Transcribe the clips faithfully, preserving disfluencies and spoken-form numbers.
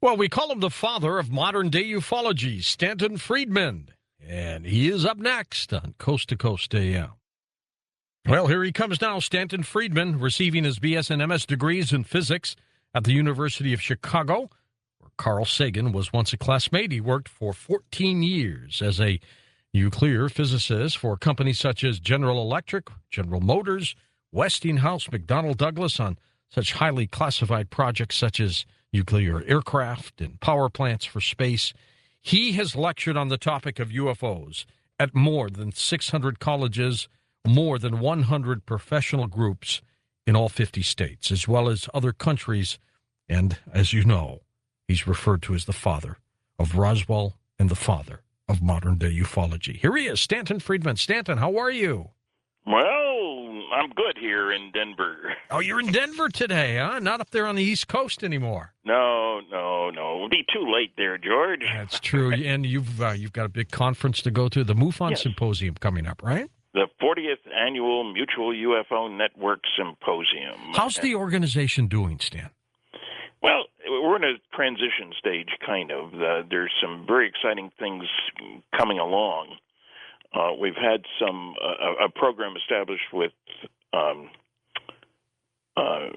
Well, we call him the father of modern-day ufology, Stanton Friedman. And he is up next on Coast to Coast A M. Well, here he comes now, Stanton Friedman, receiving his B S and M S degrees in physics at the University of Chicago, where Carl Sagan was once a classmate. He worked for fourteen years as a nuclear physicist for companies such as General Electric, General Motors, Westinghouse, McDonnell Douglas on such highly classified projects such as nuclear aircraft and power plants for space. He has lectured on the topic of U F Os at more than six hundred colleges, more than one hundred professional groups in all fifty states, as well as other countries. And as you know, he's referred to as the father of Roswell and the father of modern-day ufology. Here he is, Stanton Friedman. Stanton, how are you? Well, I'm good here in Denver. Oh, you're in Denver today, huh? Not up there on the East Coast anymore. No, no, no. It'll be too late there, George. That's true. And you've uh, you've got a big conference to go to, the MUFON Yes. Symposium coming up, right? The fortieth Annual Mutual U F O Network Symposium. How's the organization doing, Stan? Well, we're in a transition stage, kind of. Uh, there's some very exciting things coming along. Uh, we've had some uh, a program established with um, uh,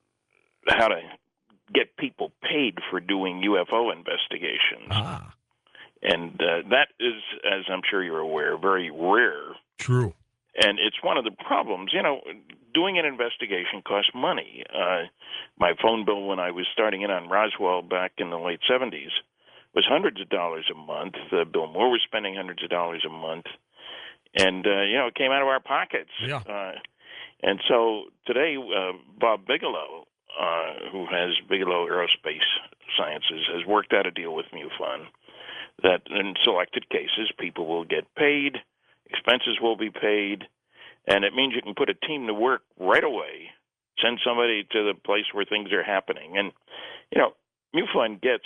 how to get people paid for doing U F O investigations. Ah, And uh, that is, as I'm sure you're aware, very rare. true. And it's one of the problems. You know, doing an investigation costs money. Uh, my phone bill when I was starting in on Roswell back in the late seventies was hundreds of dollars a month. Uh, Bill Moore was spending hundreds of dollars a month. And, uh, you know, it came out of our pockets. Yeah. Uh, and so today, uh, Bob Bigelow, uh, who has Bigelow Aerospace Sciences, has worked out a deal with MUFON that in selected cases people will get paid, expenses will be paid, and it means you can put a team to work right away, send somebody to the place where things are happening. And, you know, MUFON gets,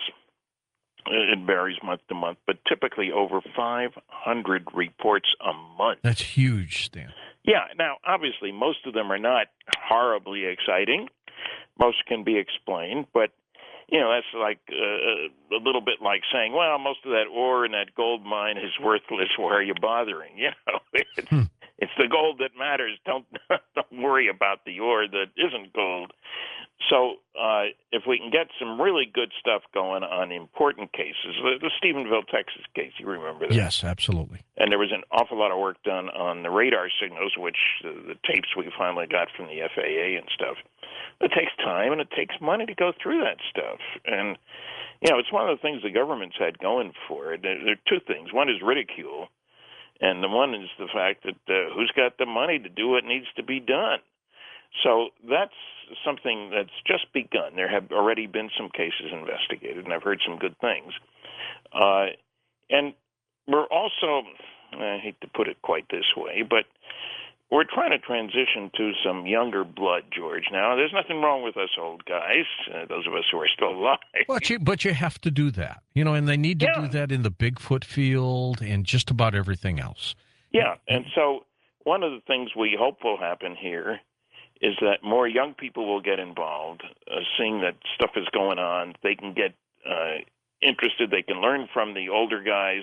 it varies month to month, but typically over five hundred reports a month. That's huge, Stan. Yeah, now, obviously, most of them are not horribly exciting. Most can be explained, but, you know, that's like uh, a little bit like saying, well, most of that ore in that gold mine is worthless. Why are you bothering? You know, it's, Hmm. it's the gold that matters. Don't don't worry about the ore that isn't gold. So uh, if we can get some really good stuff going on important cases, the, the Stephenville, Texas case, you remember that? Yes, absolutely. And there was an awful lot of work done on the radar signals, which uh, the tapes we finally got from the F A A and stuff. It takes time and it takes money to go through that stuff. And, you know, it's one of the things the government's had going for it. There, there are two things. One is ridicule, and the one is the fact that uh, who's got the money to do what needs to be done? So that's something that's just begun. There have already been some cases investigated, and I've heard some good things. Uh, and we're also, I hate to put it quite this way, but we're trying to transition to some younger blood, George. Now, there's nothing wrong with us old guys, uh, those of us who are still alive. But you, but you have to do that, you know, and they need to Yeah. do that in the Bigfoot field and just about everything else. Yeah, and so one of the things we hope will happen here is that more young people will get involved, uh, seeing that stuff is going on. They can get uh, interested. They can learn from the older guys.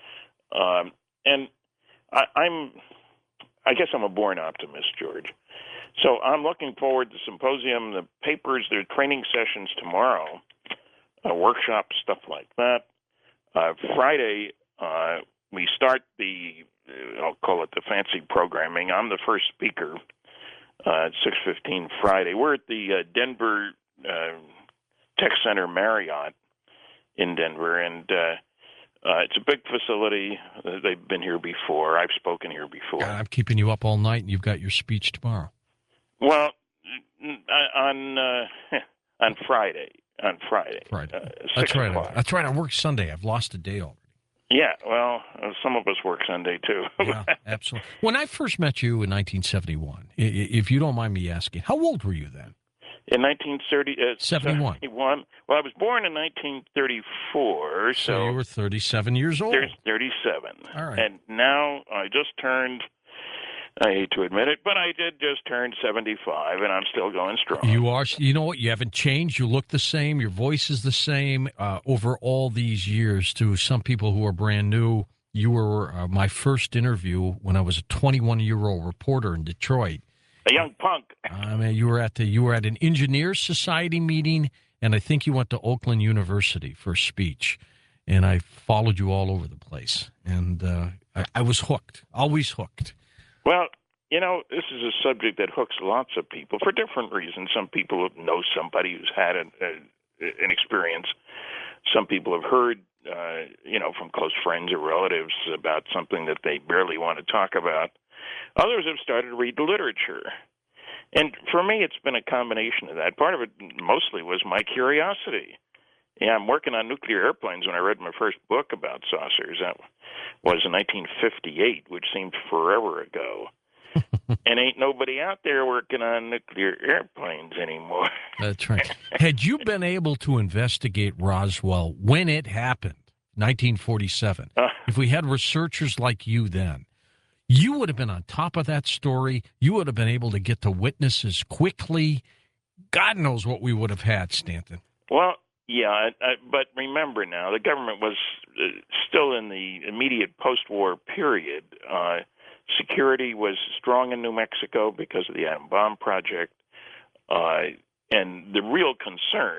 Um, and I, I'm, I guess I'm a born optimist, George. So I'm looking forward to the symposium, the papers, their training sessions tomorrow, uh, workshops, stuff like that. Uh, Friday, uh, we start the, uh, I'll call it the fancy programming. I'm the first speaker. Uh, at six fifteen Friday. We're at the uh, Denver uh, Tech Center Marriott in Denver, and uh, uh, it's a big facility. Uh, they've been here before. I've spoken here before. God, I'm keeping you up all night, and you've got your speech tomorrow. Well, on uh, on Friday. On Friday. Friday. Uh, That's six right. o'clock. That's right. I work Sunday. I've lost a day already. Yeah, well, uh, some of us work Sunday, too. Yeah, absolutely. When I first met you in nineteen seventy-one, i- i- if you don't mind me asking, how old were you then? In nineteen thirty, uh, seventy-one. seventy-one. Well, I was born in nineteen thirty-four, so, So you were thirty-seven years old. there's thirty-seven. All right. And now I just turned I hate to admit it, but I did just turn seventy-five, and I'm still going strong. You are. You know what? You haven't changed. You look the same. Your voice is the same uh, over all these years. To some people who are brand new, you were uh, my first interview when I was a twenty-one-year-old reporter in Detroit. A young punk. I mean, you were at the you were at an Engineers Society meeting, and I think you went to Oakland University for a speech. And I followed you all over the place, and uh, I, I was hooked. Always hooked. Well, you know, this is a subject that hooks lots of people for different reasons. Some people know somebody who's had an, a, an experience. Some people have heard, uh, you know, from close friends or relatives about something that they barely want to talk about. Others have started to read the literature. And for me, it's been a combination of that. Part of it mostly was my curiosity. Yeah, I'm working on nuclear airplanes when I read my first book about saucers. That was in nineteen fifty-eight, which seemed forever ago. And ain't nobody out there working on nuclear airplanes anymore. That's right. Had you been able to investigate Roswell when it happened, nineteen forty-seven, uh, if we had researchers like you then, you would have been on top of that story. You would have been able to get to witnesses quickly. God knows what we would have had, Stanton. Well, yeah, I, I, but remember now, the government was uh, still in the immediate post-war period. Uh, security was strong in New Mexico because of the atom bomb project. Uh, and the real concern,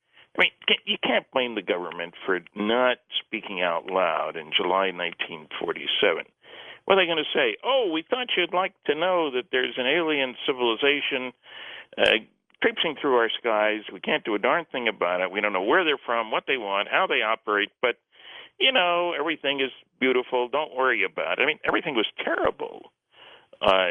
I mean, you can't blame the government for not speaking out loud in July nineteen forty-seven. What are they going to say? Oh, we thought you'd like to know that there's an alien civilization uh, traipsing through our skies. We can't do a darn thing about it. We don't know where they're from, what they want, how they operate, but, you know, everything is beautiful. Don't worry about it. I mean, everything was terrible. Uh,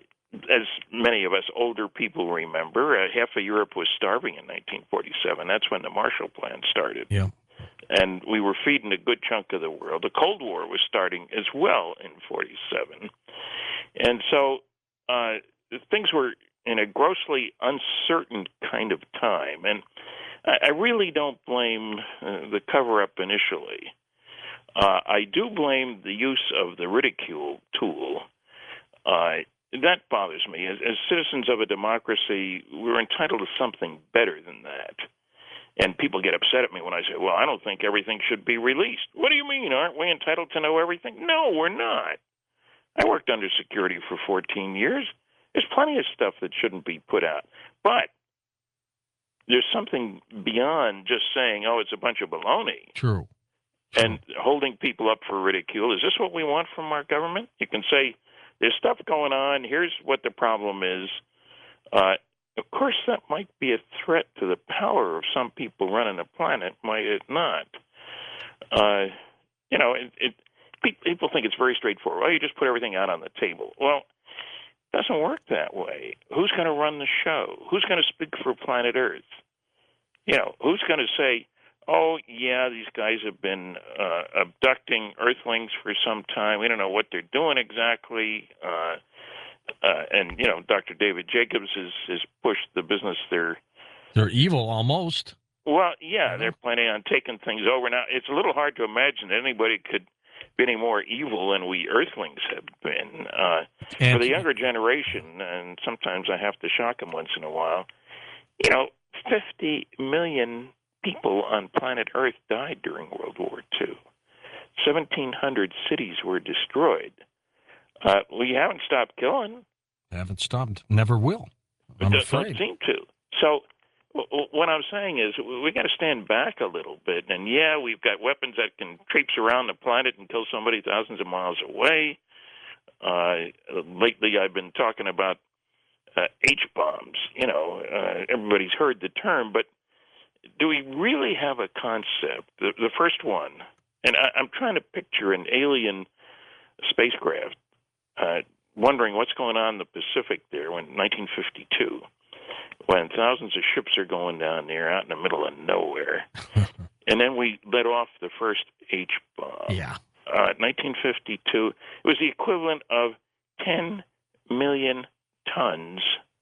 as many of us older people remember, uh, half of Europe was starving in nineteen forty-seven. That's when the Marshall Plan started. Yeah. And we were feeding a good chunk of the world. The Cold War was starting as well in forty-seven. And so uh, things were in a grossly uncertain kind of time. And I, I really don't blame uh, the cover-up initially. Uh, I do blame the use of the ridicule tool. Uh, that bothers me. As, as citizens of a democracy, we're entitled to something better than that. And people get upset at me when I say, well, I don't think everything should be released. What do you mean? Aren't we entitled to know everything? No, we're not. I worked under security for fourteen years. There's plenty of stuff that shouldn't be put out. But there's something beyond just saying, oh, it's a bunch of baloney. True. True. And holding people up for ridicule. Is this what we want from our government? You can say, there's stuff going on. Here's what the problem is. Uh, Of course, that might be a threat to the power of some people running the planet, might it not? Uh, you know, it, it, people think it's very straightforward. Well, you just put everything out on the table. Well, it doesn't work that way. Who's going to run the show? Who's going to speak for planet Earth? You know, who's going to say, oh, yeah, these guys have been uh, abducting Earthlings for some time. We don't know what they're doing exactly. Uh Uh, and, you know, Doctor David Jacobs has, has pushed the business there. They're evil almost. Well, yeah, they're planning on taking things over. Now, it's a little hard to imagine that anybody could be any more evil than we Earthlings have been. Uh, for the younger generation, and sometimes I have to shock them once in a while, you know, fifty million people on planet Earth died during World War Two. seventeen hundred cities were destroyed. Uh, we haven't stopped killing. Haven't stopped. Never will. I'm it afraid. Don't seem to. So w- what I'm saying is we got to stand back a little bit. And, yeah, we've got weapons that can traipse around the planet and kill somebody thousands of miles away. Uh, lately I've been talking about uh, H-bombs. You know, uh, everybody's heard the term. But do we really have a concept? The, the first one, and I, I'm trying to picture an alien spacecraft Uh, wondering what's going on in the Pacific there when nineteen fifty-two, when thousands of ships are going down there out in the middle of nowhere. And then we let off the first H-bomb. Yeah. Uh, nineteen fifty-two, it was the equivalent of ten million tons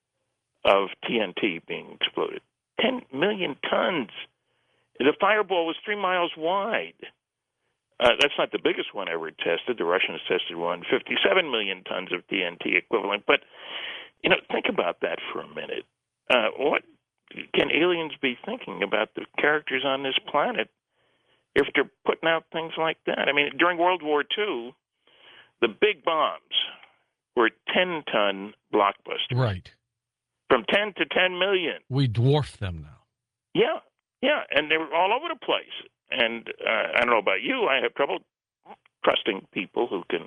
of T N T being exploded. ten million tons. The fireball was three miles wide. Uh, that's not the biggest one ever tested. The Russians tested one, fifty-seven million tons of T N T equivalent. But, you know, think about that for a minute. Uh, what can aliens be thinking about the characters on this planet if they're putting out things like that? I mean, during World War Two, the big bombs were ten-ton blockbusters. Right. From ten to ten million. We dwarf them now. Yeah, yeah, and they were all over the place. And uh, I don't know about you, I have trouble trusting people who can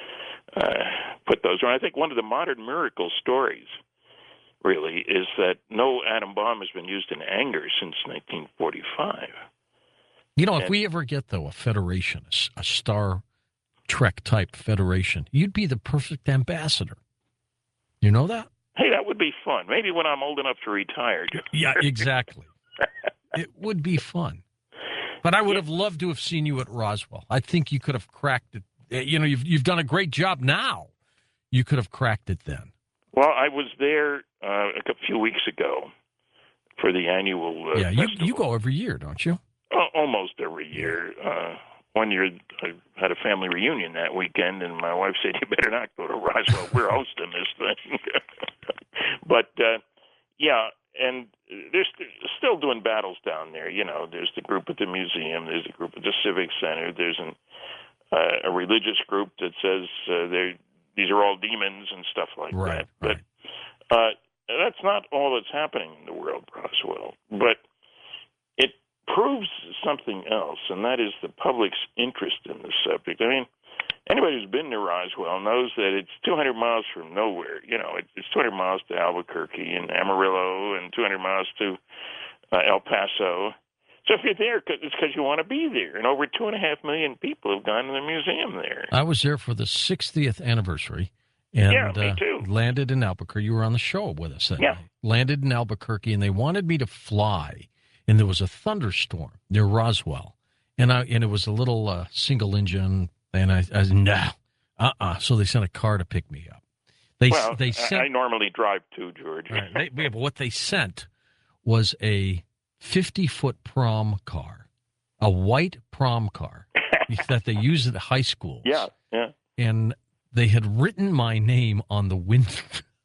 uh, put those around. I think one of the modern miracle stories, really, is that no atom bomb has been used in anger since nineteen forty-five. You know, if and, we ever get, though, a federation, a, a Star Trek-type federation, you'd be the perfect ambassador. You know that? Hey, that would be fun. Maybe when I'm old enough to retire. Yeah, exactly. It would be fun. But I would have loved to have seen you at Roswell. I think you could have cracked it. You know, you've you've done a great job now. You could have cracked it then. Well, I was there uh, a few weeks ago for the annual uh, Yeah, you, festival. you go every year, don't you? Uh, almost every year. Uh, one year I had a family reunion that weekend, and my wife said, "You better not go to Roswell. We're hosting this thing." But, uh, yeah, and they're st- still doing battles down there. You know, there's the group at the museum, there's the group at the Civic Center, there's an, uh, a religious group that says uh, they're, these are all demons and stuff like Right, that. right. But uh, that's not all that's happening in the world, Roswell. But it proves something else, and that is the public's interest in the subject. I mean, anybody who's been to Roswell knows that it's two hundred miles from nowhere. You know, it's two hundred miles to Albuquerque and Amarillo and two hundred miles to uh, El Paso. So if you're there, it's because you want to be there. And over two and a half million people have gone to the museum there. I was there for the sixtieth anniversary. And, yeah, me uh, too. landed in Albuquerque. You were on the show with us that Yeah. night. Landed in Albuquerque, and they wanted me to fly. And there was a thunderstorm near Roswell. And I and it was a little uh, single engine. And I, I said, no, uh-uh. So they sent a car to pick me up. They Well, they sent. I, I normally drive too, George. Right, they, yeah, but what they sent was a fifty-foot prom car, a white prom car that they use at high schools. Yeah, yeah. And they had written my name on the window,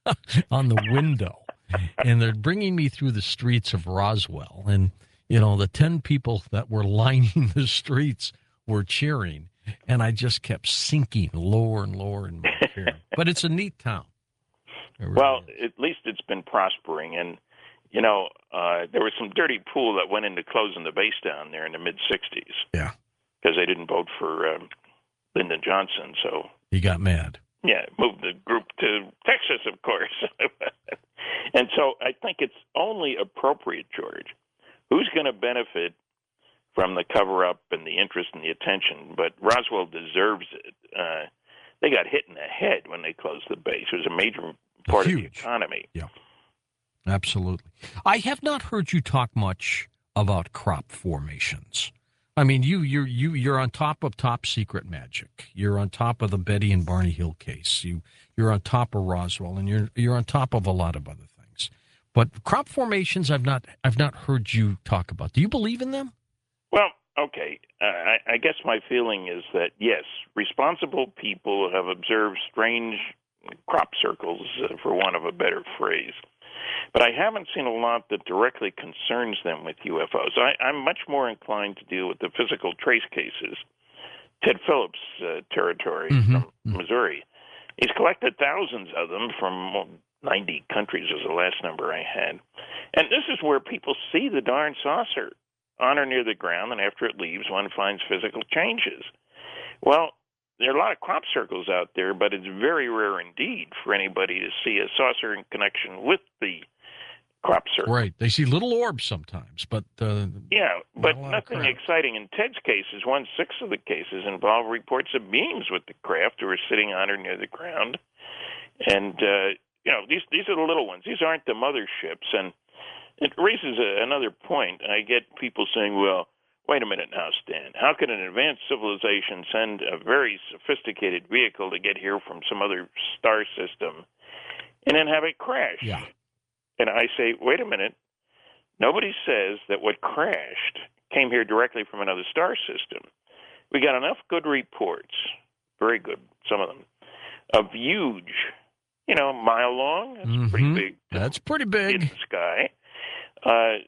on the window, and they're bringing me through the streets of Roswell. And, you know, the ten people that were lining the streets were cheering. And I just kept sinking lower and lower in my chair. But it's a neat town. Really Well, is. at least it's been prospering. And, you know, uh, there was some dirty pool that went into closing the base down there in the mid-sixties. Yeah. Because they didn't vote for um, Lyndon Johnson. So, He got mad. yeah, moved the group to Texas, of course. And so I think it's only appropriate, George. Who's going to benefit from the cover-up and the interest and the attention? But Roswell deserves it. Uh, they got hit in the head when they closed the base. It was a major part Huge. of the economy. Yeah, absolutely. I have not heard you talk much about crop formations. I mean, you you're you you're on top of top secret magic. You're on top of the Betty and Barney Hill case. You you're on top of Roswell, and you're you're on top of a lot of other things. But crop formations, I've not I've not heard you talk about. Do you believe in them? Well, okay. Uh, I, I guess my feeling is that, yes, responsible people have observed strange crop circles, uh, for want of a better phrase. But I haven't seen a lot that directly concerns them with U F Os. I, I'm much more inclined to deal with the physical trace cases. Ted Phillips' uh, territory Mm-hmm. from Missouri. He's collected thousands of them from well, ninety countries was the last number I had. And this is where people see the darn saucer on or near the ground, and after it leaves, one finds physical changes. Well, there are a lot of crop circles out there, but it's very rare indeed for anybody to see a saucer in connection with the crop circle. Right. They see little orbs sometimes, but uh, Yeah, but Not a lot of nothing crap. exciting. In Ted's cases, one-sixth of the cases involve reports of beings with the craft who are sitting on or near the ground. And, uh, you know, these these are the little ones. These aren't the motherships. And it raises a, another point. I get people saying, well, wait a minute now, Stan. How can an advanced civilization send a very sophisticated vehicle to get here from some other star system and then have it crash? yeah. And I say, wait a minute. Nobody says that what crashed came here directly from another star system. we got enough good reports, very good, some of them, of huge, you know, a mile long. That's mm-hmm. pretty big. That's pretty big. In the sky. Uh,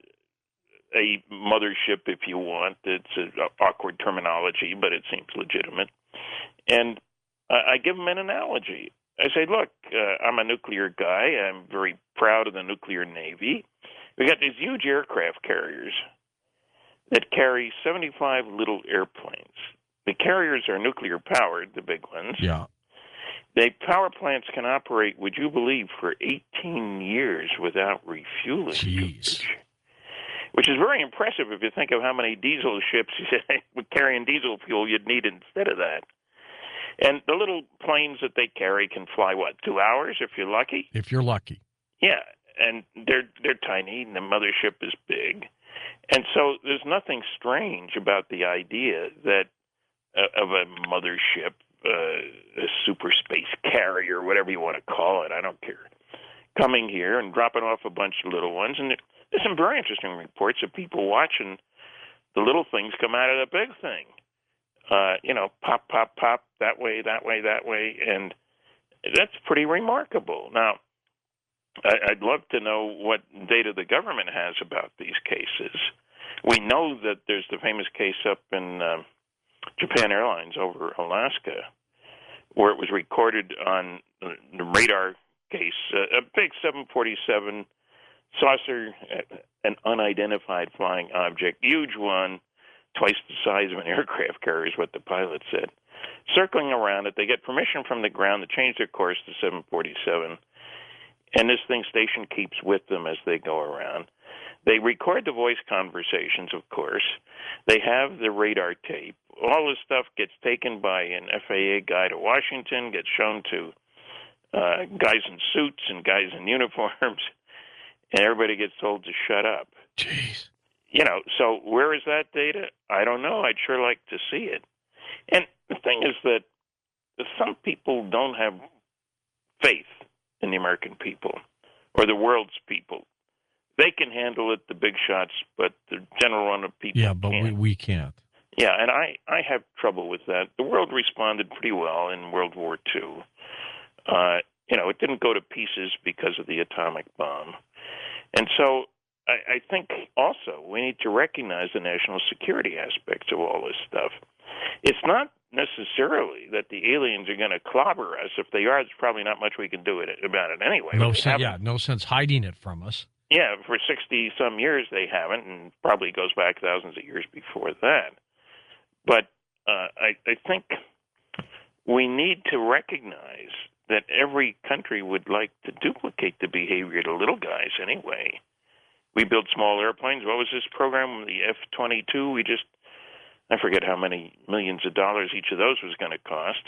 a mothership, if you want. It's an awkward terminology, but it seems legitimate. And I, I give them an analogy. I say, look, uh, I'm a nuclear guy. I'm very proud of the nuclear Navy. We got these huge aircraft carriers that carry seventy-five little airplanes. The carriers are nuclear powered, the big ones. Yeah. The power plants can operate, would you believe, for eighteen years without refueling. Jeez. Which is very impressive if you think of how many diesel ships carrying diesel fuel you'd need instead of that. And the little planes that they carry can fly, what, two hours if you're lucky? If you're lucky. Yeah, and they're they're tiny, and the mothership is big. And so there's nothing strange about the idea that uh, of a mothership, uh, a super space carrier, whatever you want to call it, I don't care, coming here and dropping off a bunch of little ones. And there's some very interesting reports of people watching the little things come out of the big thing. Uh, you know, pop, pop, pop, that way, that way, that way. And that's pretty remarkable. Now, I, I'd love to know what data the government has about these cases. We know that there's the famous case up in uh, Japan Airlines over Alaska, where it was recorded on the radar case, uh, a big seven forty-seven saucer, an unidentified flying object, huge one, twice the size of an aircraft carrier is what the pilot said. Circling around it, they get permission from the ground to change their course to seven forty-seven, and this thing station keeps with them as they go around. They record the voice conversations, of course. They have the radar tape. All this stuff gets taken by an F A A guy to Washington, gets shown to uh, guys in suits and guys in uniforms, and everybody gets told to shut up. Jeez. You know, so where is that data? I don't know. I'd sure like to see it. And the thing is that some people don't have faith in the American people or the world's people. They can handle it, the big shots, but the general run of people Yeah, but can't. we, we can't. Yeah, and I, I have trouble with that. The world responded pretty well in World War Two. Uh, you know, it didn't go to pieces because of the atomic bomb. And so I, I think also we need to recognize the national security aspects of all this stuff. It's not necessarily that the aliens are going to clobber us. If they are, there's probably not much we can do it, about it anyway. No sense, yeah, no sense hiding it from us. Yeah, for sixty-some years they haven't, and probably goes back thousands of years before that. But uh, I, I think we need to recognize that every country would like to duplicate the behavior of the little guys anyway. We build small airplanes. What was this program, the F twenty-two? We just, I forget how many millions of dollars each of those was going to cost.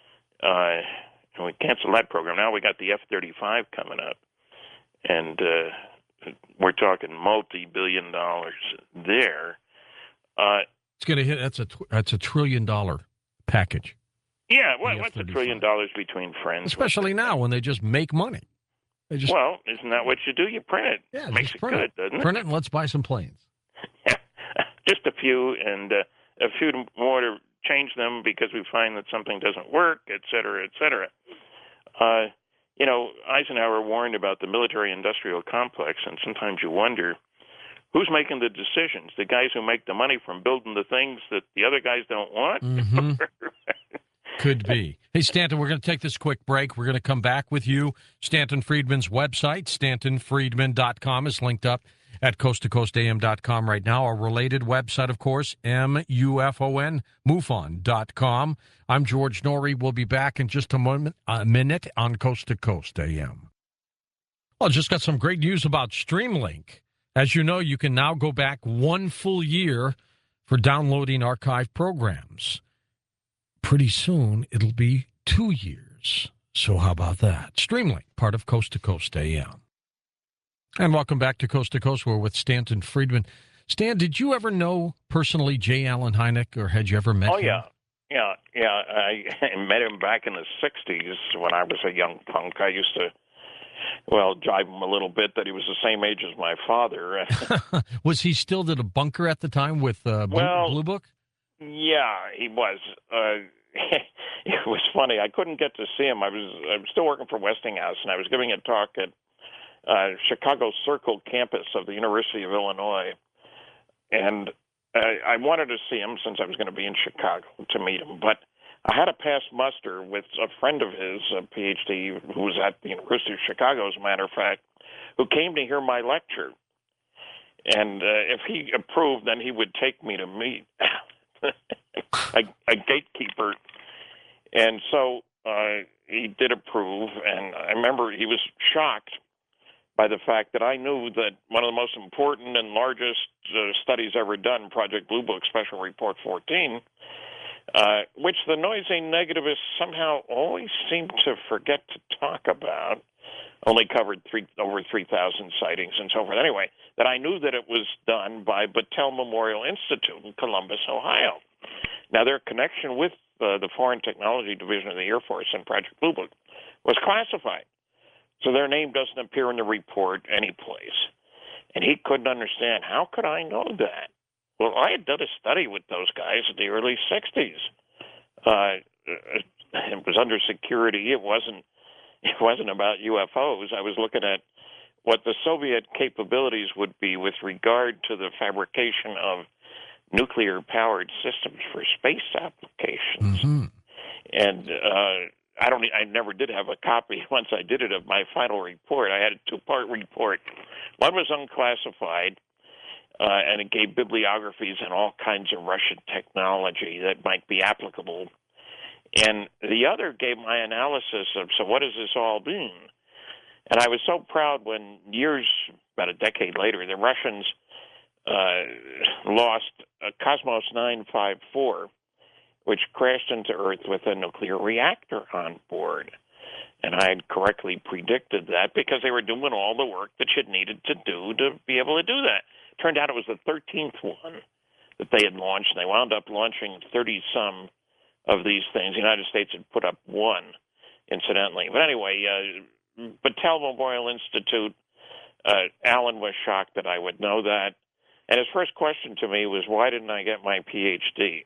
Uh, and we canceled that program. Now we got the F thirty-five coming up. And uh, we're talking multi-billion dollars there. Uh, it's going to hit, that's a, that's a trillion dollar package. Yeah, well, what's a trillion dollars between friends? Especially now when they just make money. They just, well, isn't that what you do? You print it. Yeah, makes it good, it. doesn't it? Print it and let's buy some planes. Yeah, just a few, and uh, a few more to change them because we find that something doesn't work, et cetera, et cetera. Uh, you know, Eisenhower warned about the military-industrial complex, and sometimes you wonder, who's making the decisions? The guys who make the money from building the things that the other guys don't want? Mm-hmm. Could be. Hey, Stanton, we're going to take this quick break. We're going to come back with you. Stanton Friedman's website, stanton friedman dot com, is linked up at coast to coast a m dot com right now. Our related website, of course, M U F O N, mufon dot com. I'm George Noory. We'll be back in just a moment, a minute on Coast to Coast A M. Well, just got some great news about Streamlink. As you know, you can now go back one full year for downloading archive programs. Pretty soon, it'll be two years. So how about that? Streamlink, part of Coast to Coast A M. And welcome back to Coast to Coast. We're with Stanton Friedman. Stan, did you ever know personally J. Allen Hynek, or had you ever met oh, him? Oh, yeah. Yeah, yeah. I met him back in the sixties when I was a young punk. I used to, well, jive him a little bit that he was the same age as my father. Was he still at a bunker at the time with uh, Blue, well, Blue Book? Yeah, he was. Uh, it was funny. I couldn't get to see him. I was I was still working for Westinghouse, and I was giving a talk at uh, Chicago Circle campus of the University of Illinois, and I, I wanted to see him since I was going to be in Chicago to meet him. But I had to pass muster with a friend of his, a PhD, who was at the University of Chicago, as a matter of fact, who came to hear my lecture. And uh, if he approved, then he would take me to meet a, a gatekeeper. And so uh, he did approve, and I remember he was shocked by the fact that I knew that one of the most important and largest uh, studies ever done, Project Blue Book Special Report fourteen, uh, which the noisy negativists somehow always seem to forget to talk about, only covered three, over three thousand sightings and so forth. Anyway, that I knew that it was done by Battelle Memorial Institute in Columbus, Ohio. Now, their connection with uh, the Foreign Technology Division of the Air Force and Project Blue Book was classified. So their name doesn't appear in the report anyplace. And he couldn't understand, how could I know that? Well, I had done a study with those guys in the early sixties. Uh, it was under security. It wasn't, it wasn't about U F Os. I was looking at what the Soviet capabilities would be with regard to the fabrication of nuclear-powered systems for space applications. Mm-hmm. And uh, I don't. I never did have a copy. Once I did it of my final report, I had a two-part report. One was unclassified, uh, and it gave bibliographies and all kinds of Russian technology that might be applicable. And the other gave my analysis of, so what does this all mean? And I was so proud when years, about a decade later, the Russians uh, lost uh, Cosmos nine five four, which crashed into Earth with a nuclear reactor on board. And I had correctly predicted that because they were doing all the work that you needed to do to be able to do that. Turned out it was the thirteenth one that they had launched, and they wound up launching thirty-some of these things. The United States had put up one, incidentally. But anyway, uh, Battelle Memorial Institute, uh, Alan was shocked that I would know that. And his first question to me was, why didn't I get my PhD?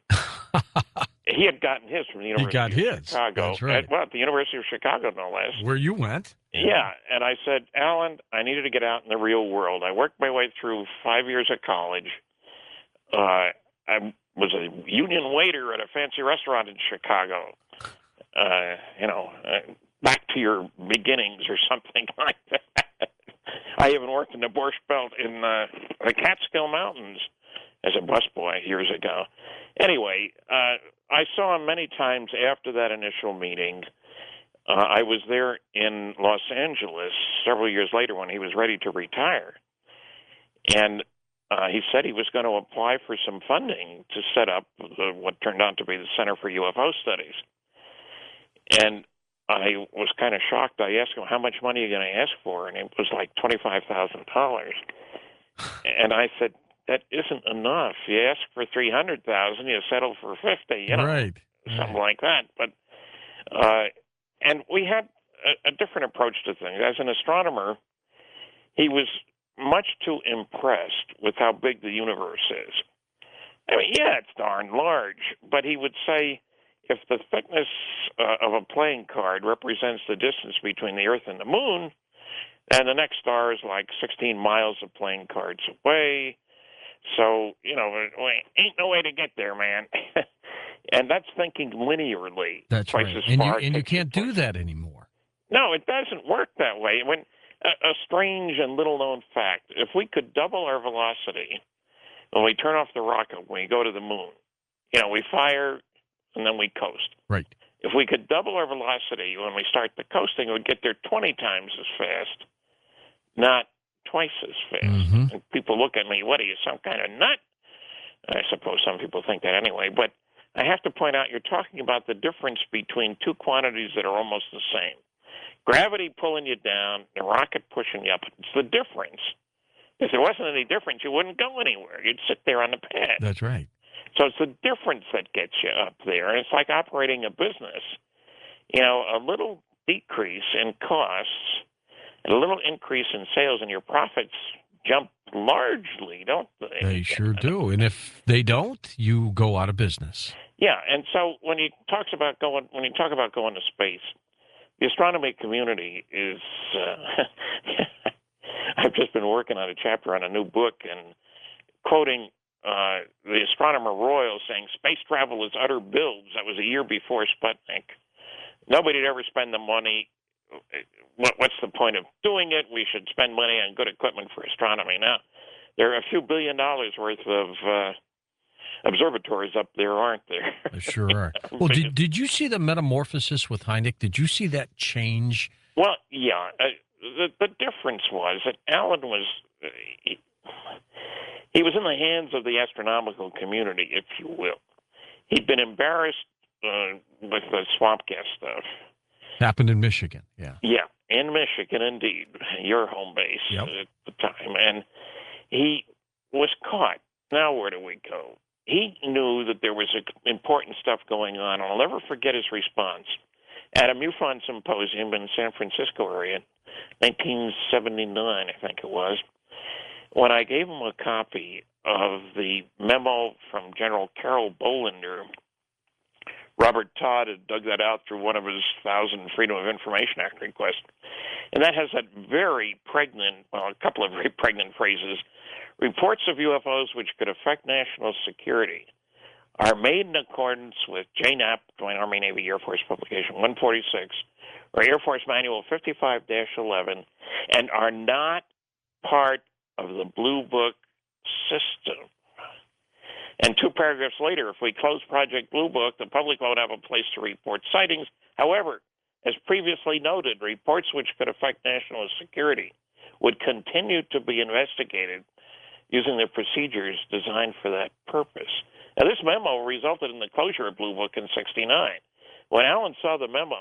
He had gotten his from the University got of his. Chicago. That's right. At, well, at the University of Chicago, no less. Where you went. Yeah, and I said, Alan, I needed to get out in the real world. I worked my way through five years of college. Uh, I was a union waiter at a fancy restaurant in Chicago. Uh, you know, uh, back to your beginnings or something like that. I even worked in the Borscht Belt in uh, the Catskill Mountains as a busboy years ago. Anyway, uh, I saw him many times after that initial meeting. Uh, I was there in Los Angeles several years later when he was ready to retire. And uh, he said he was going to apply for some funding to set up the, what turned out to be the Center for U F O Studies. And I was kind of shocked. I asked him, how much money are you going to ask for? And it was like twenty-five thousand dollars. And I said, that isn't enough. You ask for three hundred thousand dollars, you settle for fifty, you know, right. something right. like that. But uh, and we had a, a different approach to things. As an astronomer, he was much too impressed with how big the universe is. I mean, yeah, it's darn large, but he would say, if the thickness uh, of a playing card represents the distance between the Earth and the Moon, then the next star is like sixteen miles of playing cards away. So, you know, ain't no way to get there, man. And that's thinking linearly. That's right. As And far you, and you can't do place. that anymore. No, it doesn't work that way. When a, a strange and little-known fact, if we could double our velocity when we turn off the rocket, when we go to the moon, you know, we fire and then we coast. Right. If we could double our velocity when we start the coasting, it would get there twenty times as fast, not twice as fast. Mm-hmm. And people look at me, what are you, some kind of nut? I suppose some people think that anyway. But I have to point out, you're talking about the difference between two quantities that are almost the same. Gravity pulling you down, the rocket pushing you up. It's the difference. If there wasn't any difference, you wouldn't go anywhere. You'd sit there on the pad. That's right. So it's the difference that gets you up there. And it's like operating a business. You know, a little decrease in costs and a little increase in sales and your profits jump largely, don't they? They sure do. And if they don't, you go out of business. Yeah, and so when he talks about going, when you talk about going to space, the astronomy community is. Uh, I've just been working on a chapter on a new book and quoting uh, the astronomer royal saying space travel is utter bilge. That was a year before Sputnik. Nobody'd ever spend the money. What, what's the point of doing it? We should spend money on good equipment for astronomy. Now, there are a few billion dollars worth of uh, observatories up there, aren't there? They sure are. Well, did, did you see the metamorphosis with Hynek? Did you see that change? Well, yeah. Uh, the, the difference was that Alan was... Uh, he, he was in the hands of the astronomical community, if you will. He'd been embarrassed uh, with the swamp gas stuff. Happened in Michigan, yeah. Yeah, in Michigan, indeed, your home base yep. at the time. And he was caught. Now where do we go? He knew that there was important stuff going on. I'll never forget his response at a MUFON symposium in the San Francisco area, nineteen seventy-nine, I think it was, when I gave him a copy of the memo from General Carol Bolander. Robert Todd had dug that out through one of his thousand Freedom of Information Act requests. And that has that very pregnant, well, a couple of very pregnant phrases. Reports of U F Os which could affect national security are made in accordance with J NAP, Joint Army Navy Air Force Publication one forty-six, or Air Force Manual fifty-five dash eleven, and are not part of the Blue Book system. And two paragraphs later, if we close Project Blue Book, the public won't have a place to report sightings. However, as previously noted, reports which could affect national security would continue to be investigated using the procedures designed for that purpose. Now, this memo resulted in the closure of Blue Book in sixty-nine. When Alan saw the memo,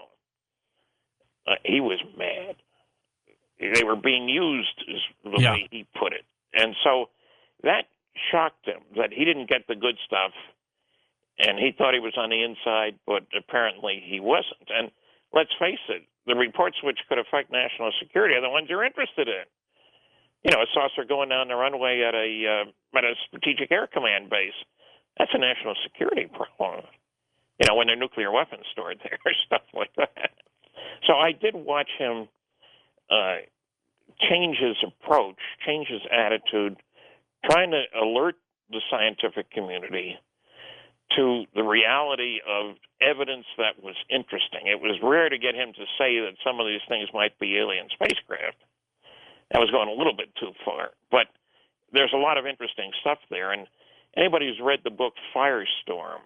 uh, he was mad. They were being used, is the yeah. way he put it. And so that shocked him, that he didn't get the good stuff, and he thought he was on the inside, but apparently he wasn't. And let's face it, the reports which could affect national security are the ones you're interested in. You know, a saucer going down the runway at a uh, at a Strategic Air Command base, that's a national security problem. You know, when there are nuclear weapons stored there, stuff like that. So I did watch him uh, change his approach, change his attitude, trying to alert the scientific community to the reality of evidence that was interesting. It was rare to get him to say that some of these things might be alien spacecraft. That was going a little bit too far. But there's a lot of interesting stuff there. And anybody who's read the book Firestorm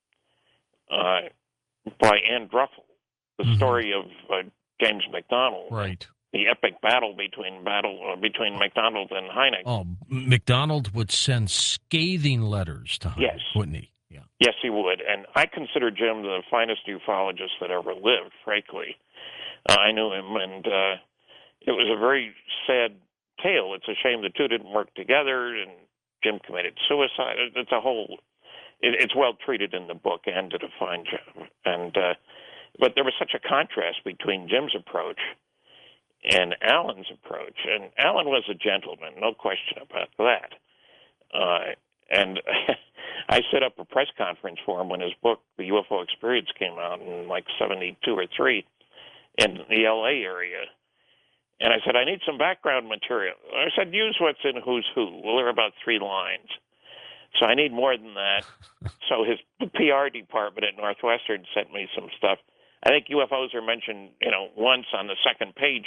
uh, by Ann Druffel, the mm-hmm. story of uh, James McDonald, right? The epic battle between battle uh, between McDonald and Hynek. Oh, McDonald would send scathing letters to Hynek, yes. wouldn't he? Yeah. Yes, he would. And I consider Jim the finest ufologist that ever lived, frankly. Uh, I knew him, and uh, it was a very sad tale. It's a shame the two didn't work together, and Jim committed suicide. It's a whole... It, it's well treated in the book, and did a fine job. And, uh, but there was such a contrast between Jim's approach and Alan's approach. And Alan was a gentleman, no question about that. Uh, and I set up a press conference for him when his book, The U F O Experience, came out in like seventy-two or three in the L A area. And I said, I need some background material. I said, use what's in Who's Who. Well, there are about three lines. So I need more than that. So his the P R department at Northwestern sent me some stuff. I think U F Os are mentioned, you know, once on the second page.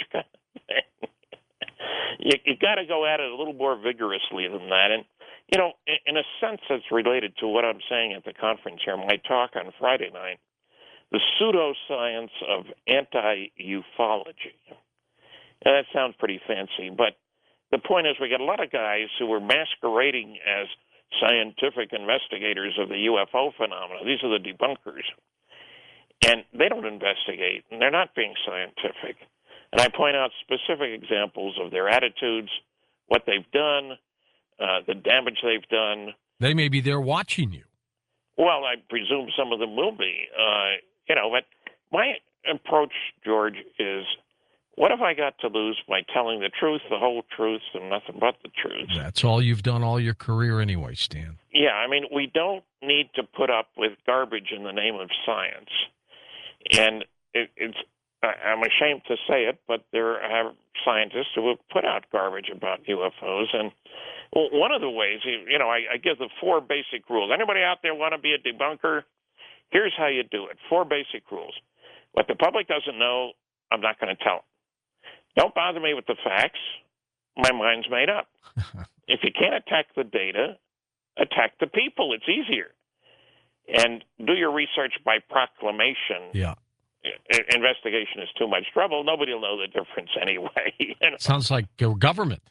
you you got to go at it a little more vigorously than that. And, you know, in, in a sense that's related to what I'm saying at the conference here, my talk on Friday night, the pseudoscience of anti-ufology. Now, that sounds pretty fancy, but the point is we got a lot of guys who were masquerading as scientific investigators of the U F O phenomena. These are the debunkers. And they don't investigate, and they're not being scientific. And I point out specific examples of their attitudes, what they've done, uh, the damage they've done. They may be there watching you. Well, I presume some of them will be. Uh, you know, but my approach, George, is What have I got to lose by telling the truth, the whole truth, and nothing but the truth? That's all you've done all your career anyway, Stan. Yeah, I mean, we don't need to put up with garbage in the name of science. And it, it's, I'm ashamed to say it, but there are scientists who have put out garbage about U F Os. And well, one of the ways, you know, I, I give the four basic rules. Anybody out there want to be a debunker? Here's how you do it. Four basic rules. What the public doesn't know, I'm not going to tell them. Don't bother me with the facts. My mind's made up. If you can't attack the data, attack the people. It's easier. And do your research by proclamation. Yeah. I- investigation is too much trouble. Nobody will know the difference anyway. You know? Sounds like your government.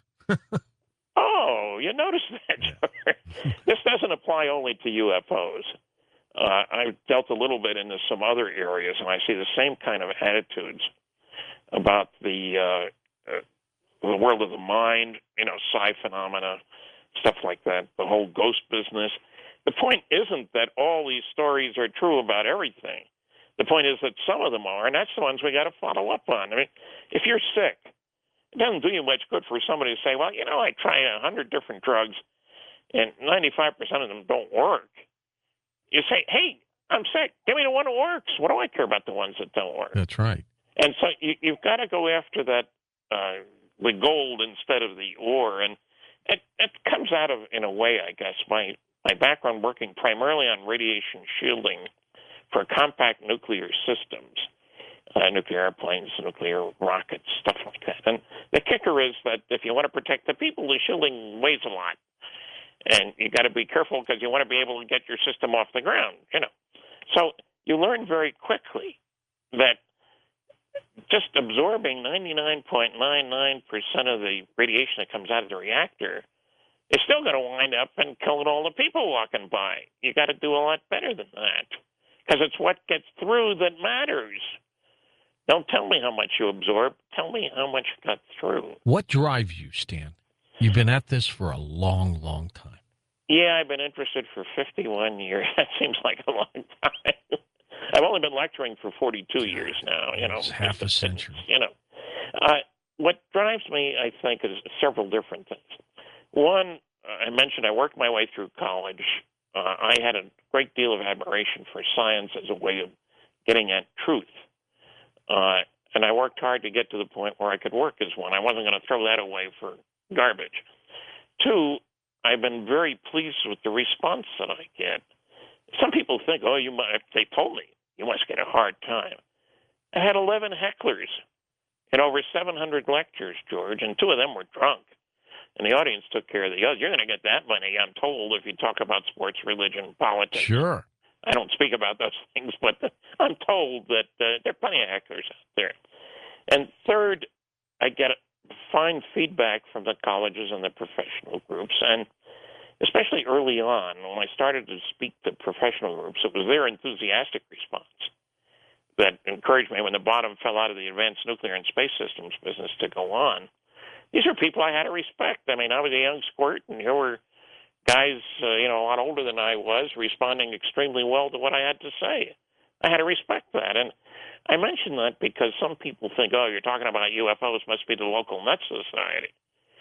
Oh, you noticed that, George. This doesn't apply only to U F Os. Uh, I've dealt a little bit into some other areas, and I see the same kind of attitudes about the uh, uh, the world of the mind, you know, psi phenomena, stuff like that, the whole ghost business. The point isn't that all these stories are true about everything. The point is that some of them are, and that's the ones we got to follow up on. I mean, if you're sick, it doesn't do you much good for somebody to say, well, you know, I tried a hundred different drugs, and ninety-five percent of them don't work. You say, hey, I'm sick. Give me the one that works. What do I care about the ones that don't work? That's right. And so you, you've got to go after that, uh, the gold instead of the ore. And it, it comes out of, in a way, I guess, my, my background working primarily on radiation shielding for compact nuclear systems, uh, nuclear airplanes, nuclear rockets, stuff like that. And the kicker is that if you want to protect the people, the shielding weighs a lot. And you got to be careful because you want to be able to get your system off the ground, you know. So you learn very quickly that just absorbing ninety-nine point nine nine percent of the radiation that comes out of the reactor is still going to wind up and killing all the people walking by. You got to do a lot better than that because it's what gets through that matters. Don't tell me how much you absorb. Tell me how much got through. What drives you, Stan? You've been at this for a long, long time. Yeah, I've been interested for fifty-one years. That seems like a long time. I've only been lecturing for forty-two years now. You know, it's half a century. You know, uh, what drives me, I think, is several different things. One, uh, I mentioned I worked my way through college. Uh, I had a great deal of admiration for science as a way of getting at truth. Uh, and I worked hard to get to the point where I could work as one. I wasn't going to throw that away for garbage. Two, I've been very pleased with the response that I get. Some people think, oh, you might, they told me, you must get a hard time. I had eleven hecklers and over seven hundred lectures, George, and two of them were drunk. And the audience took care of the others. You're going to get that money, I'm told, if you talk about sports, religion, politics. Sure. I don't speak about those things, but I'm told that uh, there are plenty of hecklers out there. And third, I get fine feedback from the colleges and the professional groups, and especially early on, when I started to speak to professional groups, it was their enthusiastic response that encouraged me when the bottom fell out of the advanced nuclear and space systems business to go on. These are people I had to respect. I mean, I was a young squirt, and here were guys, uh, you know, a lot older than I was, responding extremely well to what I had to say. I had to respect that. And I mention that because some people think, oh, you're talking about U F Os, must be the local Nut Society.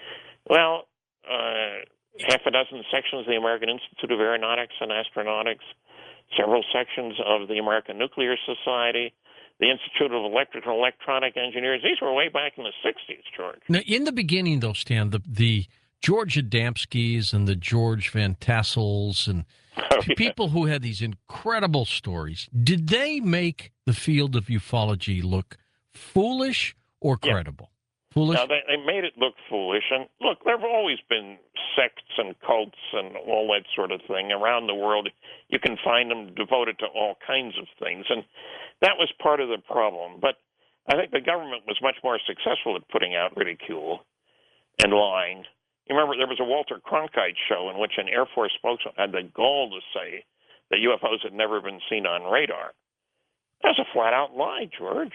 Well, uh, half a dozen sections of the American Institute of Aeronautics and Astronautics, several sections of the American Nuclear Society, the Institute of Electrical and Electronic Engineers. These were way back in the sixties, George. Now, in the beginning, though, Stan, the, the George Adamskis and the George Van Tassels and Oh, yeah. people who had these incredible stories, did they make the field of ufology look foolish or Yeah. credible? Foolish? Now, they, they made it look foolish. And look, there have always been sects and cults and all that sort of thing around the world. You can find them devoted to all kinds of things. And that was part of the problem. But I think the government was much more successful at putting out ridicule and lying. You remember there was a Walter Cronkite show in which an Air Force spokesman had the gall to say that U F Os had never been seen on radar. That's a flat-out lie, George.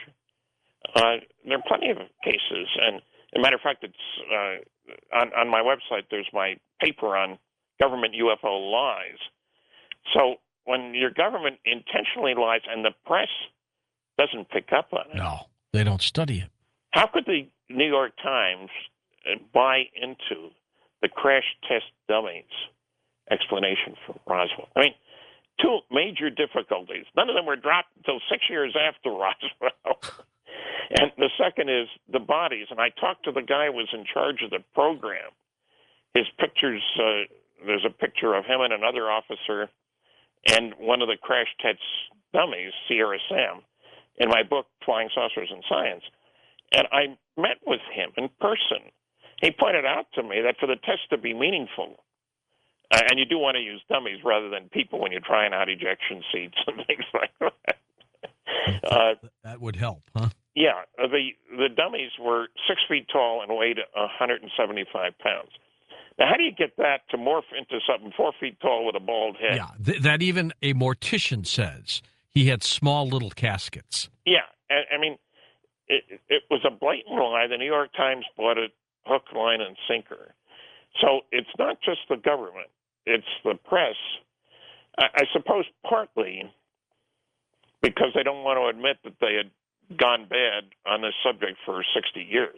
Uh, there are plenty of cases, and as a matter of fact, it's uh, on, on my website. There's my paper on government U F O lies. So when your government intentionally lies and the press doesn't pick up on it, No, they don't study it. How could the New York Times buy into the crash test dummies explanation for Roswell? I mean, two major difficulties. None of them were dropped until six years after Roswell. And the second is the bodies. And I talked to the guy who was in charge of the program. His pictures, uh, there's a picture of him and another officer and one of the crash test dummies, Sierra Sam, in my book, Flying Saucers and Science. And I met with him in person. He pointed out to me that for the test to be meaningful, uh, and you do want to use dummies rather than people when you're trying out ejection seats and things like that. Uh, that would help, huh? Yeah. The, the dummies were six feet tall and weighed one hundred seventy-five pounds. Now, how do you get that to morph into something four feet tall with a bald head? Yeah, th- that even a mortician says he had small little caskets. Yeah. I, I mean, it, it was a blatant lie. The New York Times bought it hook, line, and sinker. So it's not just the government. It's the press. I, I suppose partly because they don't want to admit that they had gone bad on this subject for sixty years.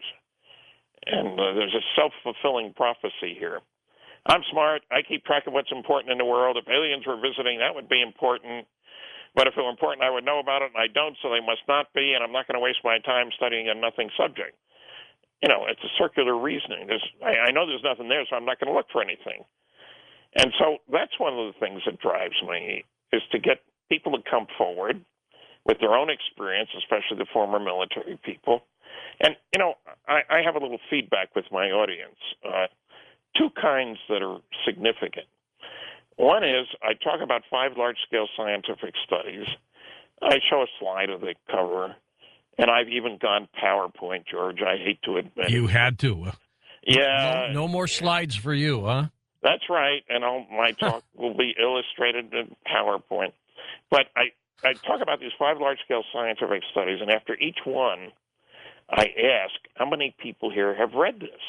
And uh, there's a self-fulfilling prophecy here. I'm smart. I keep track of what's important in the world. If aliens were visiting, that would be important. But if it were important, I would know about it, and I don't, so they must not be, and I'm not going to waste my time studying a nothing subject. You know, it's a circular reasoning. There's, I, I know there's nothing there, so I'm not going to look for anything. And so that's one of the things that drives me, is to get people to come forward with their own experience, especially the former military people. And, you know, I, I have a little feedback with my audience. Uh, two kinds that are significant. One is I talk about five large-scale scientific studies. I show a slide of the cover, and I've even gone PowerPoint, George. I hate to admit You it. had to. Yeah. No, no more slides for you, huh? That's right, and all my talk will be illustrated in PowerPoint. But I, I talk about these five large-scale scientific studies, and after each one, I ask, how many people here have read this?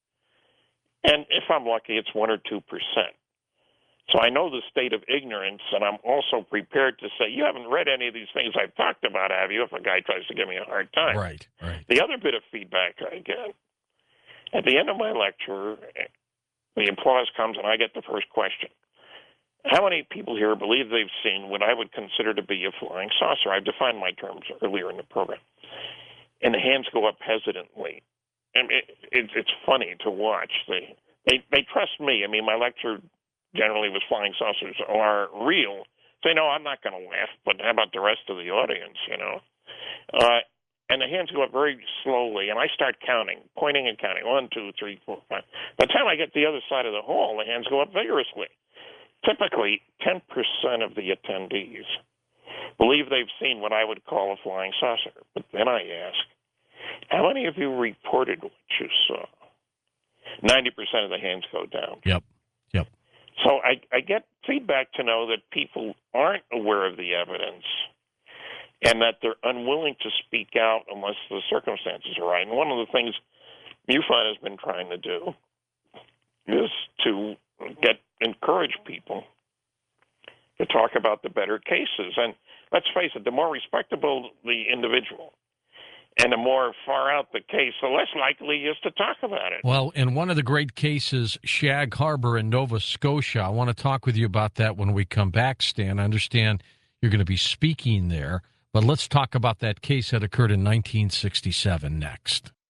And if I'm lucky, it's one or two percent. So I know the state of ignorance, and I'm also prepared to say, you haven't read any of these things I've talked about, have you, if a guy tries to give me a hard time. Right, right. The other bit of feedback I get, at the end of my lecture, the applause comes, and I get the first question. How many people here believe they've seen what I would consider to be a flying saucer? I've defined my terms earlier in the program. And the hands go up hesitantly. And it, it, it's funny to watch. They, they they trust me. I mean, my lecture generally was flying saucers are real. They know I'm not going to laugh, but how about the rest of the audience, you know? Uh, and the hands go up very slowly, and I start counting, pointing and counting. One, two, three, four, five. By the time I get to the other side of the hall, the hands go up vigorously. Typically, ten percent of the attendees believe they've seen what I would call a flying saucer. But then I ask, how many of you reported what you saw? ninety percent of the hands go down. Yep, yep. So I, I get feedback to know that people aren't aware of the evidence and that they're unwilling to speak out unless the circumstances are right. And one of the things MUFON has been trying to do is to get encourage people to talk about the better cases. And let's face it, the more respectable the individual and the more far out the case, the less likely he is to talk about it. Well, in one of the great cases, Shag Harbor in Nova Scotia, I want to talk with you about that when we come back, Stan. I understand you're going to be speaking there, but let's talk about that case that occurred in nineteen sixty-seven next.